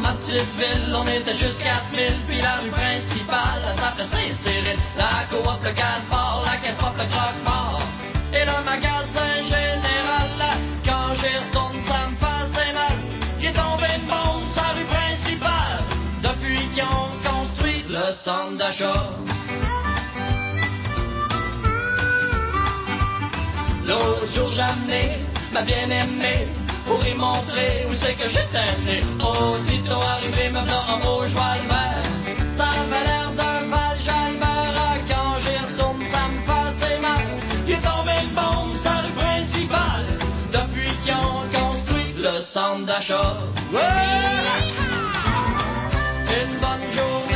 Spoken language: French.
ma petite ville, on était juste 4000, puis la rue principale, ça s'appelait Saint-Cyril. La coop, le gaz-bar, la caisse pop, le croque-mort. Et le magasin général, quand j'y retourne, ça me fait mal. Il est tombé de bombe sa rue principale, depuis qu'ils ont construit le centre d'achat. L'autre jour j'ai amené ma bien-aimée pour y montrer où c'est que j'étais né. Aussitôt arrivé, me voilà en beau Joie-Albert. Ça avait l'air d'un Val-Jalbert. Quand j'y retourne, ça me fait mal. Il est tombé une bombe sur la rue principale, depuis qu'ils ont construit le centre d'achat. Ouais! Une bonne journée